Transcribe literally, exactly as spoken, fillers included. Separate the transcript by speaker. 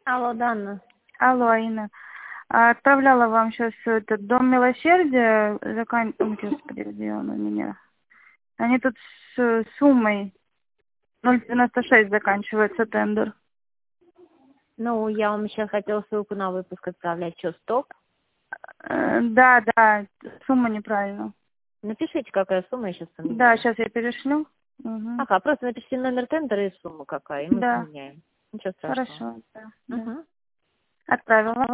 Speaker 1: Алло, Дана.
Speaker 2: Алло, Инна. А, Отправляла вам сейчас этот Дом милосердия, закан... Ой, господи, где он у меня? Они тут с суммой ноль девяносто шесть заканчивается тендер.
Speaker 1: Ну, я вам сейчас хотела ссылку на выпуск отправлять. Что, стоп?
Speaker 2: Э, Да, да, сумма неправильно.
Speaker 1: Напишите, какая сумма, я сейчас поменяю.
Speaker 2: Да, сейчас я перешлю. Угу.
Speaker 1: Ага, просто напишите номер тендера и сумму какая, и мы
Speaker 2: Да,
Speaker 1: поменяем. Ничего страшного.
Speaker 2: хорошо, да, да.
Speaker 1: Угу.
Speaker 2: Отправила.